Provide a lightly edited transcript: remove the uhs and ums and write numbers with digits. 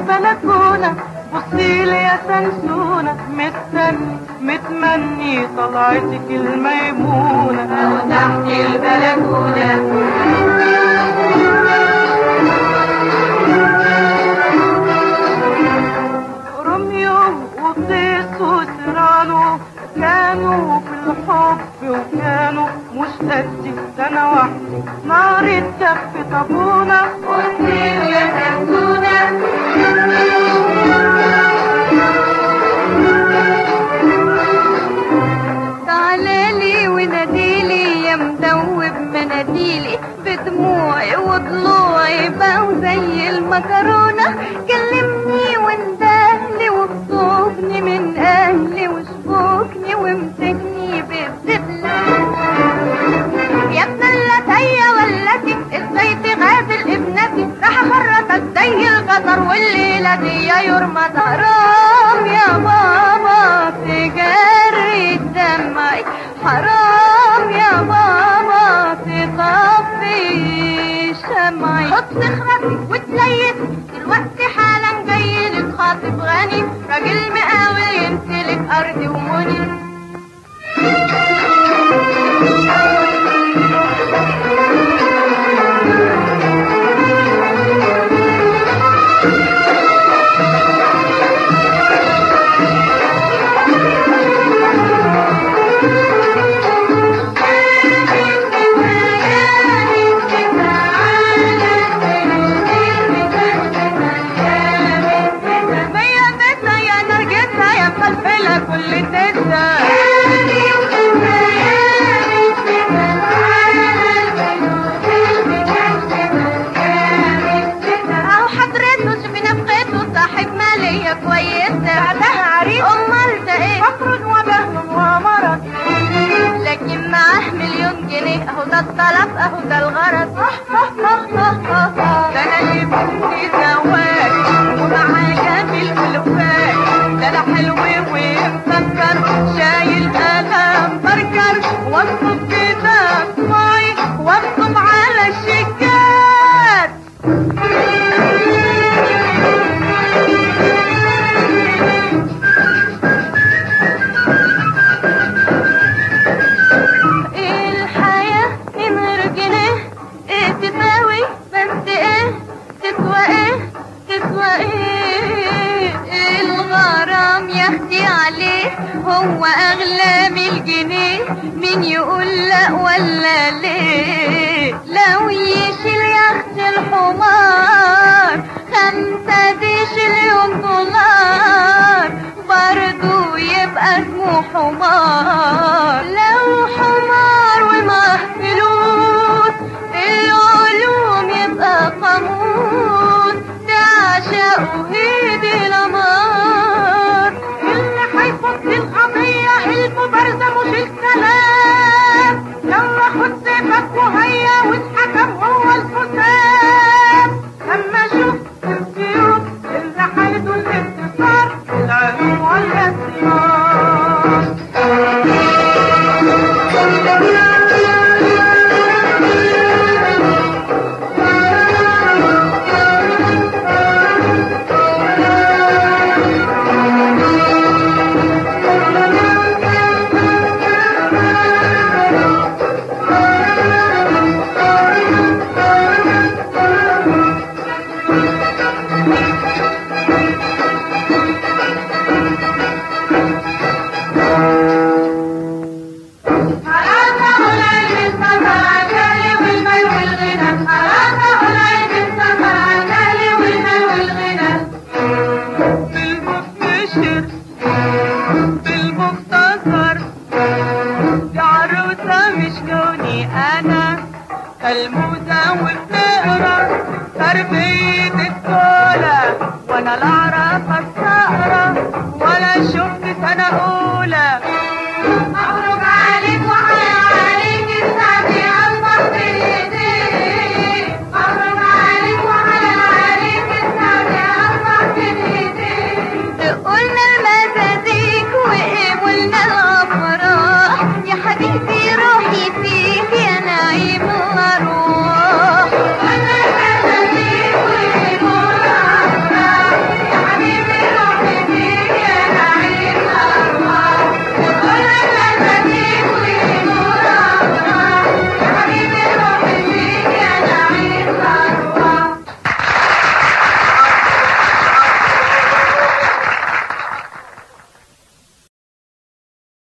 البلكونة بصيلي يا سنسونة متمني طلعتك الميمونة أو تحت البلكونة روميو وقيس وسيرانو كانوا في الحب وكانوا مش قدي سنة واحدة نار الدف طابونة وطير يا سنسونة تعالالي وناديلي يا مدوب مناديلي بدموعي وضلوعي بقوا زي المكرونة كلمني واندهلي وخطبني من اهلي وشبكني وامسكني بالدبلة يا ابن اللتية ولتي ازاي تغازل ابنتي راح اخرطك زي الغزر والليلة دي يرمى حرام يا بابا تجري دمعي حرام يا بابا تطفي شمعي حط صخرتي وتليت دلوقتي حالا جاي لك خاطب غني راجل مقاول يمتلك ارضي ومني اهو ده الطلب اهو ده الغرض ده انا جبتني زواج ومعاه جميل ولفاج ده انا حلو ومسكر شايل قلم بركر واكتب كتاب معي واكتب على الشيكات هو اغلى من الجنيه مين يقول لا ولا ليه لو يشيل يخت الحمار 5 ديشليون دولار برضو يبقى اسمه حمار لو حمار ومعه فلوس العلوم يبقى قاموس تعشقه هيدي الامار القضية المبارزة مش الكلام يلا خد سيفك وهيا والحكم هو الحسام لما شفت السيوف اللي حيدوا الانتصار العلوم والاسرار المزاول تقرا تربية الدولة وانا لا اعرف